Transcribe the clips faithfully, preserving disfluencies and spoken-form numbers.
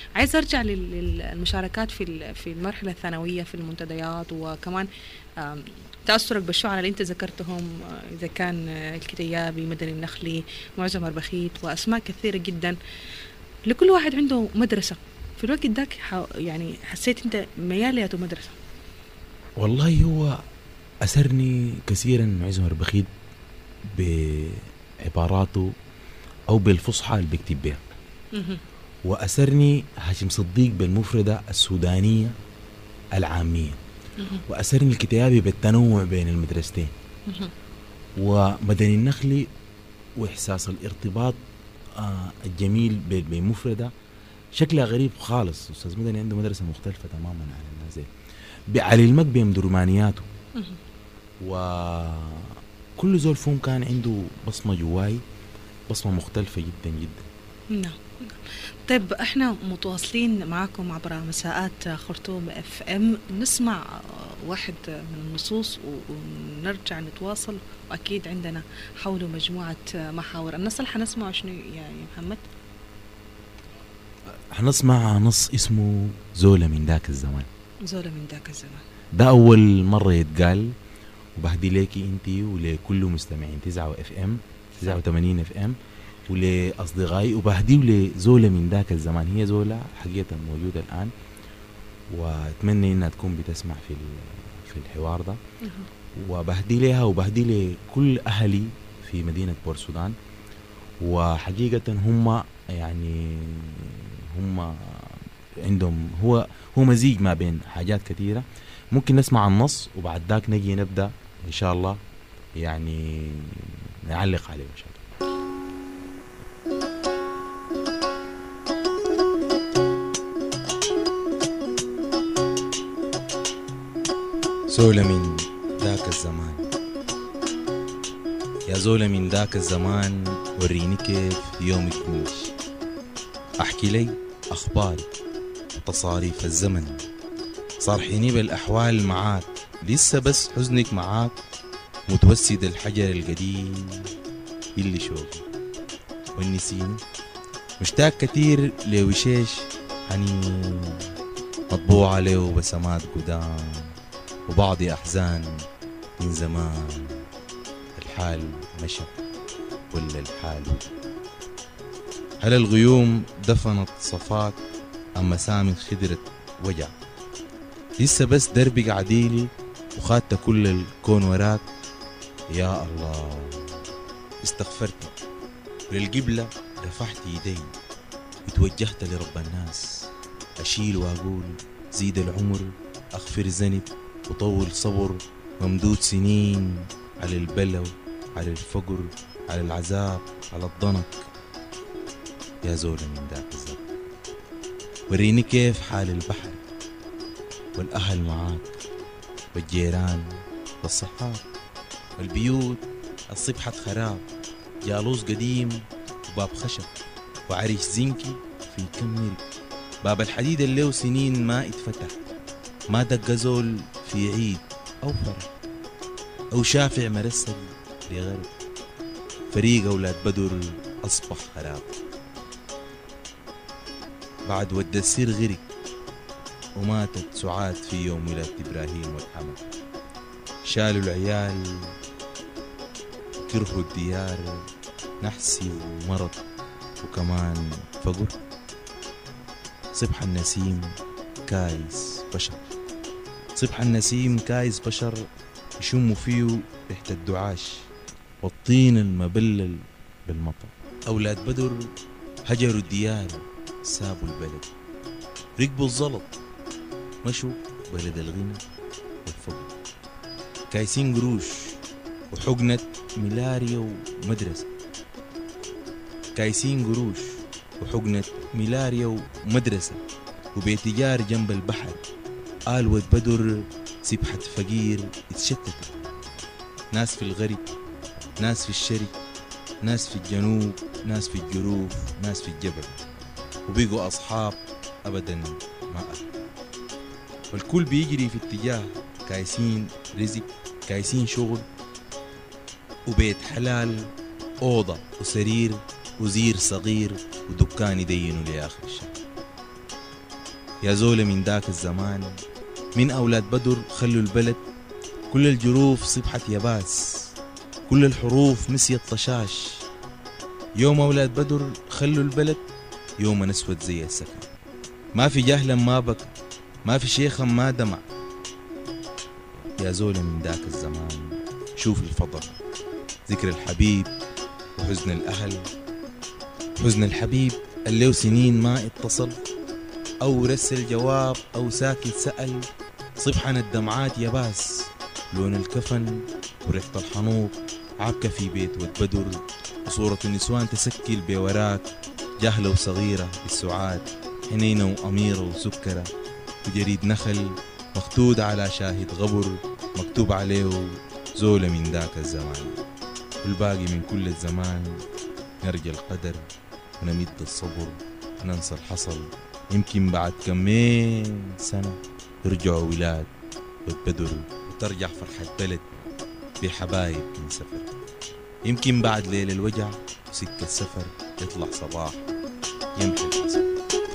عايز أرجع للمشاركات في في المرحلة الثانوية في المنتديات، وكمان تأثرك بالشعراء اللي أنت ذكرتهم، إذا كان الكتيابي، مدني النخلي، معزم ربخيت، وأسماء كثيرة جدا. لكل واحد عنده مدرسة في الوقت ذاك. يعني حسيت أنت مياليته مدرسة؟ والله هو أسرني كثيرا معزم ربخيت بعباراته أو بالفصحى اللي بيكتب بها، وأسرني هاشم صديق بالمفردة السودانية العامية، وأسرني الكتابي بالتنوع بين المدرستين، ومدني النخلي وإحساس الارتباط آه الجميل بمفردة شكلها غريب خالص. أستاذ مدني عنده مدرسة مختلفة تماما عن الناس دي. بعلي المكبي بدرمانياته، وكل زول فيهم كان عنده بصمة جواي، بصمة مختلفة جدا جدا. نعم. طيب احنا متواصلين معاكم عبر مساءات خرطوم اف ام، نسمع واحد من النصوص ونرجع نتواصل، واكيد عندنا حوله مجموعة محاور. النص اللي حنسمعه شنو يا محمد؟ حنسمع نص اسمه زولة من ذاك الزمان. زولة من ذاك الزمان ده أول مرة يتقال، وبهدي ليكي انتي ولكل مستمعين تسعة اف ام تسعة وثمانين اف ام ولأصدقائي، وبهديه لزولة من ذاك الزمان. هي زولة حقيقة موجودة الآن، وأتمنى إنها تكون بتسمع في في الحوار ده، وبهدي لها وبهدي لكل أهلي في مدينة بورسودان. وحقيقة هم يعني هم عندهم هو هو مزيج ما بين حاجات كثيرة. ممكن نسمع النص وبعد ذاك نجي نبدأ إن شاء الله يعني نعلق عليه إن شاء الله. زولة من ذاك الزمان، يا زولة من ذاك الزمان وريني كيف يومك مش، أحكي لي أخباري وتصاريف الزمن، صارحيني بالأحوال معاك، لسه بس حزنك معاك متوسد الحجر القديم اللي شوفي والنسيني، مشتاق كتير لوشيش حنين مطبوع عليه بسمات قدام وبعض أحزان من زمان، الحال مشى ولا الحال، هل الغيوم دفنت صفاك أم مسام خدرت وجع، لسه بس دربك عديلي وخادت كل الكون وراك، يا الله استغفرت وللقبلة رفعت يدي وتوجهت لرب الناس، أشيل وأقول زيد العمر أغفر ذنب وطول صبر ممدود سنين على البلو على الفقر على العذاب على الضنك، يا زولة من ذاك الزمان وريني كيف حال البحر والأهل معاك والجيران والصحاب والبيوت الصبحة خراب، جالوس قديم وباب خشب وعريش زنكي في كم مرق، باب الحديد اللي له سنين ما اتفتح، ما دق زول في عيد أو فرح أو شافع مرسل لغرب، فريق أولاد بدر أصبح خراب، بعد ود السير غرق وماتت سعاد في يوم ولادة إبراهيم والحمد، شالوا العيال كرهوا الديار نحسي ومرض وكمان فقر، صبح النسيم كايس بشر، صبح النسيم كايس بشر يشموا فيه ريحة الدعاش والطين المبلل بالمطر، أولاد بدر هجروا الديار سابوا البلد، ركبوا الزلط مشوا بلد الغنى والفقر، كايسين قروش وحقنة ملاريا ومدرسة، كايسين قروش وحقنة ملاريا ومدرسة وبيتجار جنب البحر، آل ود بدر سبحة فقير اتشتت، ناس في الغرب ناس في الشرق ناس في الجنوب ناس في الجروف ناس في الجبل، وبيقوا أصحاب أبدا ما أهل، والكل بيجري في اتجاه كايسين رزق كايسين شغل وبيت حلال أوضة وسرير وزير صغير ودكان يدينوا لآخر الشهر، يا زول من ذاك الزمان، من أولاد بدر خلوا البلد، كل الجروف صبحت يباس، كل الحروف مسيت طشاش. يوم أولاد بدر خلوا البلد يوم نسود زي السكن، ما في جهلا ما بكى، ما في شيخا ما دمع. يا زول من ذاك الزمان شوف الفضل، ذكر الحبيب وحزن الأهل، حزن الحبيب اللي له سنين ما اتصل، أو رسل جواب أو ساكت سأل. صبحنا الدمعات يباس، لون الكفن وريحة الحنوط عابكة في بيت ود بدر، وصورة النسوان تسكل بوراك، جهلة وصغيرة بالسعاد، حنينة وأميرة وسكرة، وجريد نخل مخطوط على شاهد غبر مكتوب عليه زول من ذاك الزمان. والباقي من كل الزمان نرجى القدر ونمد الصبر وننسى الحصل، يمكن بعد كمين سنة يرجعوا ولاد وتبدر، وترجع فرحة بلد بحبايب من سفر. يمكن بعد ليل الوجع وسكة السفر يطلع صباح يمحي الحزن.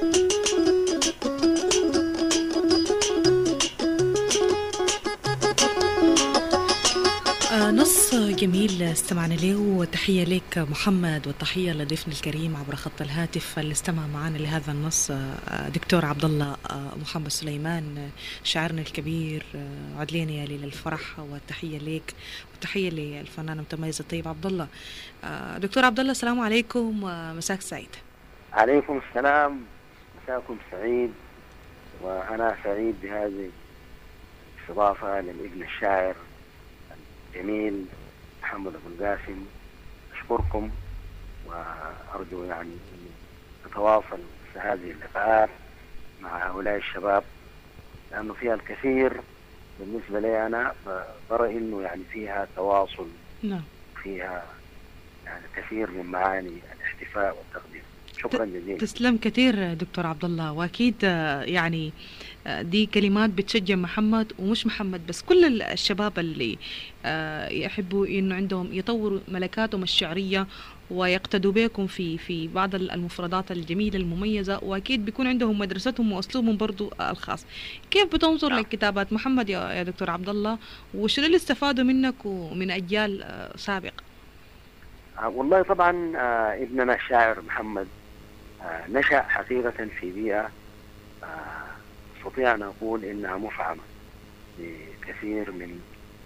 آه نص جميل استمعنا له، وتحية لك محمد والتحية لضيفنا الكريم عبر خط الهاتف اللي استمع معنا لهذا النص آه دكتور عبد الله آه محمد سليمان آه شاعرنا الكبير. آه عدلينا يا ليل الفرح، والتحية لك وتحية للفنان المتميز الطيب عبد الله. آه دكتور عبد الله السلام عليكم ومساك سعيد. عليكم السلام، مساكم سعيد، وأنا سعيد بهذه الاستضافة للابن الشاعر جميل محمد أبو القاسم. أشكركم وأرجو يعني أن نتواصل في هذه اللقاءات مع هؤلاء الشباب، لأنه فيها الكثير بالنسبة لي. أنا برى أنه يعني فيها تواصل، نعم، فيها يعني كثير من معاني الاحتفاء والتقدير. شكرا جزيلا. تسلم كثير دكتور عبد الله، واكيد يعني دي كلمات بتشجع محمد، ومش محمد بس، كل الشباب اللي يحبوا انه عندهم يطوروا ملكاتهم الشعريه ويقتدوا بكم في في بعض المفردات الجميله المميزه، واكيد بيكون عندهم مدرستهم واسلوبهم برضو الخاص. كيف بتنظر نعم. لكتابات محمد يا دكتور عبد الله، وشنو اللي استفادوا منك ومن اجيال سابقه؟ والله طبعا ابننا الشاعر محمد نشأ حقيقة في بيئة استطيع أن أقول إنها مفعمة بكثير من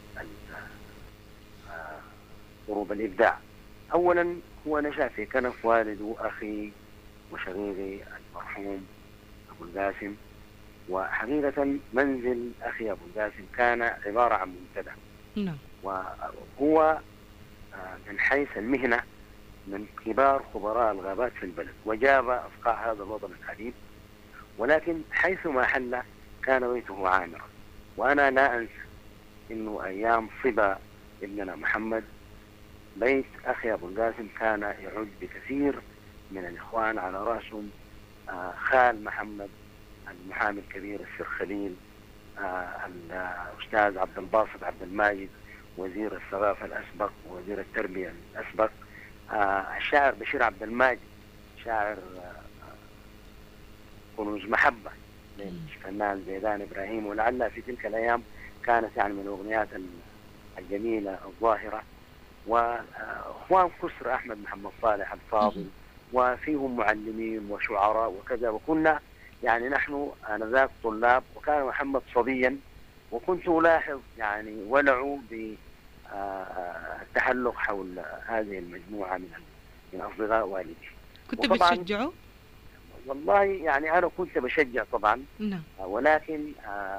ضروب الإبداع. أولا هو نشأ في كنف والد وأخي وشقيقي المرحوم أبو القاسم، وحقيقة منزل أخي أبو القاسم كان عبارة عن منتدى، وهو من حيث المهنة من كبار خبراء الغابات في البلد، وجاب أصقاع هذا الوطن الحبيب، ولكن حيثما حل كان بيته عامرا. وأنا لا أنسى إنه أيام صبا ابننا محمد بيت أخي أبو القاسم كان يعد بكثير من الإخوان، على رأسهم آه خال محمد المحامي الكبير السير خليل، آه الأستاذ عبد الباسط عبد الماجد وزير الثقافة الأسبق ووزير التربية الأسبق، آه الشاعر بشير عبد الماجد شاعر آه كنوز محبة للفنان زيدان إبراهيم، ولعلها في تلك الأيام كانت يعني من الأغنيات الجميلة الظاهرة. وأخوان كسر أحمد محمد صالح الفاضل، وفيهم معلمين وشعراء وكذا. وكنا يعني نحن آنذاك طلاب، وكان محمد صبيا، وكنت ألاحظ يعني ولعوا بالتحلق حول هذه المجموعة من من أصدقاء والدي. كنت بتشجعه؟ والله يعني أنا كنت بشجع طبعا، نعم، ولكن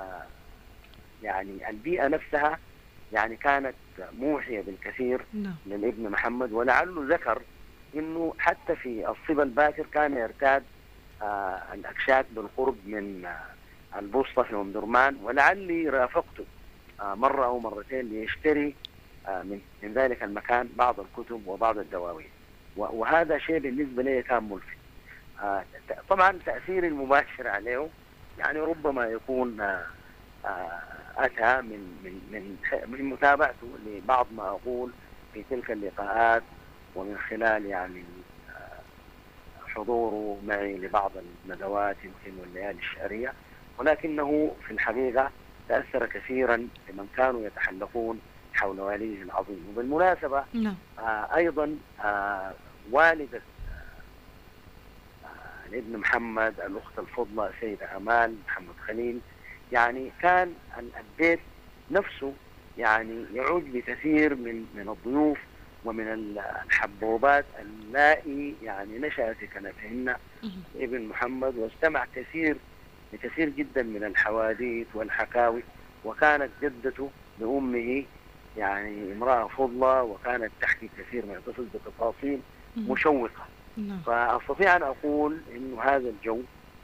يعني البيئة نفسها يعني كانت موحية بالكثير نعم. للابن محمد. ولعله ذكر انه حتى في الصبا الباكر كان يرتاد آه الاكشاك بالقرب من آه البوسطة في ام درمان، ولعلي رافقته آه مرة او مرتين ليشتري آه من, من ذلك المكان بعض الكتب وبعض الدواوين، وهذا شيء بالنسبة لي كان ملفت. آه طبعا تأثير المباشر عليه يعني ربما يكون آه آه أتى من من من من متابعته لبعض ما أقول في تلك اللقاءات، ومن خلال يعني وحضوره معي لبعض الندوات يمكن والليالي الشعرية، ولكنه في الحقيقة تأثر كثيرا بمن كانوا يتحلقون حول والده العظيم. وبالمناسبة نعم. آه أيضا آه والدة آه الابن محمد الأخت الفضلى سيدة أمال محمد خليل، يعني كان البيت نفسه يعني يعود بكثير من من الضيوف ومن الحبوبات اللائي يعني نشأ في كنفهن ابن محمد، واستمع كثير لكثير جدا من الحواديت والحكاوي. وكانت جدته لأمه يعني امرأة فضلة، وكانت تحكي كثير ما يتصل بتفاصيل مشوقة. فأستطيع أن أقول إنه هذا الجو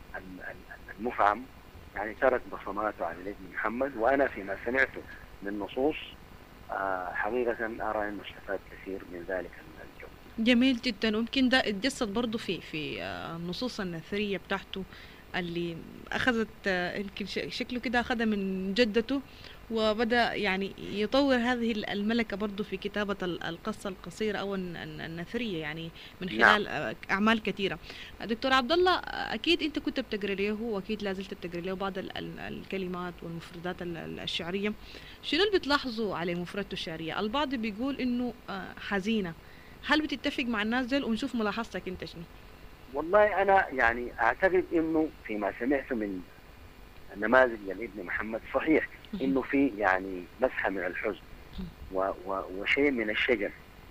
المفعم يعني ترك بصماته على الابن محمد، وأنا فيما سمعته من نصوص آه حقيقة أرى أنه استفاد كثير من ذلك الجو. جميل جدا. ويمكن ده اتجسد برضه في في النصوص النثرية بتاعته اللي أخذت يمكن شكله كده أخذها من جدته، وبدأ يعني يطور هذه الملكة برضو في كتابة القصة القصيرة أو النثرية يعني من خلال نعم. أعمال كثيرة. دكتور عبد الله، أكيد أنت كنت بتقرأ له وأكيد لازلت بتقرأ له بعض الكلمات والمفردات الشعرية. شنو اللي بتلاحظوا على مفردته الشعرية؟ البعض بيقول إنه حزينة، هل بتتفق مع الناس دول؟ ونشوف ملاحظتك أنت شنو. والله أنا يعني أعتقد إنه فيما سمعت من نماذج للابن محمد صحيح إنه في يعني مسحة من الحزن و و وشيء من الشجن.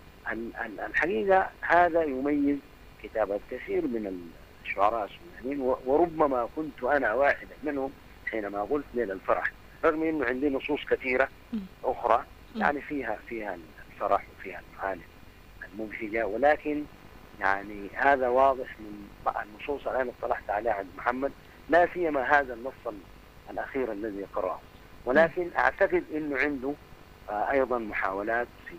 الحقيقة هذا يميز كتابة كثير من الشعراء السودانيين، وربما كنت أنا واحدا منهم حينما قلت ليلة الفرح، رغم إنه عندي نصوص كثيرة أخرى يعني فيها فيها الفرح وفيها المعاني المبهجة، ولكن يعني هذا واضح من النصوص الآن اطلعت عليها عند محمد، لا سيما هذا النص الأخير الذي قرأه. ولكن أعتقد إنه عنده آه أيضا محاولات في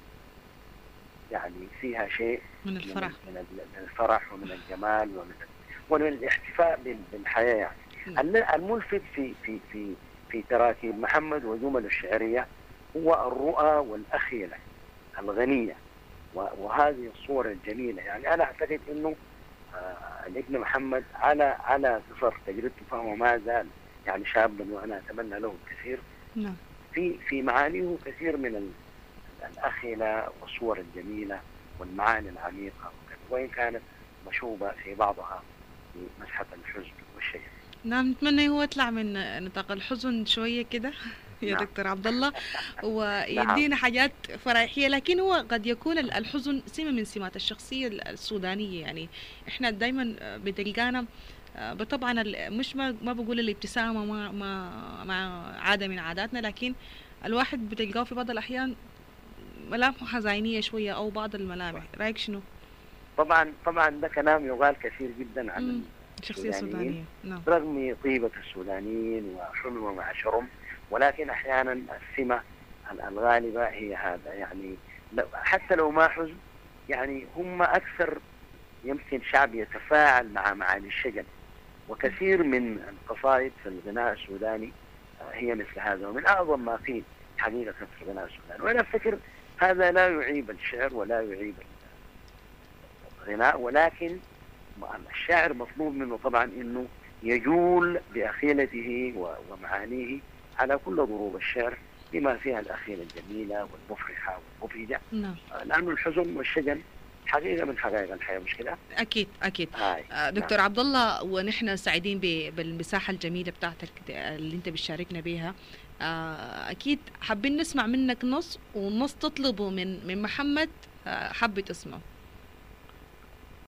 يعني فيها شيء من الفرح من الفرح ومن الجمال ومن ومن الاحتفاء بالحياة. يعني الملفت في في في في تراكيب محمد وجمله الشعرية هو الرؤى والأخيلة الغنية وهذه الصور الجميلة. يعني أنا أعتقد إنه آه الابن محمد على على صفر تجربته، فهو ما زال يعني شابا، وأنا أتمنى له الكثير نعم. في في معانيه كثير من الأخيلة والصور الجميلة والمعاني العميقة، وإن كانت مشوبة في بعضها بمسحة الحزن والشيء. نعم، نتمنى هو يطلع من نطاق الحزن شوية كده يا نعم. دكتور عبد الله، ويدينا نعم. حاجات فرحية، لكن هو قد يكون الحزن سمة من سمات الشخصية السودانية. يعني احنا دايما بتلقانا طبعا مش ما, ما بقول الابتسامة ما, ما, ما عادة من عاداتنا، لكن الواحد بتلقاه في بعض الأحيان ملامحه حزينية شوية أو بعض الملامح. رأيك شنو؟ طبعا طبعا ده كلام يقال كثير جدا عن الشخصية السودانية نعم. رغم طيبة السودانيين وحلوة وعشرهم، ولكن أحيانا السمة الغالبة هي هذا. يعني حتى لو ما حزن يعني هم أكثر يمكن شعب يتفاعل مع معاني الشجن، وكثير من القصائد في الغناء السوداني هي مثل هذا، ومن أعظم ما قيل حقيقة في الغناء السوداني. وأنا أفتكر هذا لا يعيب الشعر ولا يعيب الغناء، ولكن الشاعر مطلوب منه طبعا أنه يجول بأخيلته ومعانيه على كل ضروب الشعر بما فيها الأخيلة الجميلة والمفرحة والمبهجة، نعم. لأنه الحزن والشجن حقيقة من حقائق الحياة، مش كده؟ أكيد أكيد. هاي. دكتور نعم. عبد الله، ونحن سعيدين بالمساحة الجميلة بتاعتك اللي أنت بتشاركنا بها. أكيد حابين نسمع منك نص ونص تطلبه من من محمد حبة اسمه.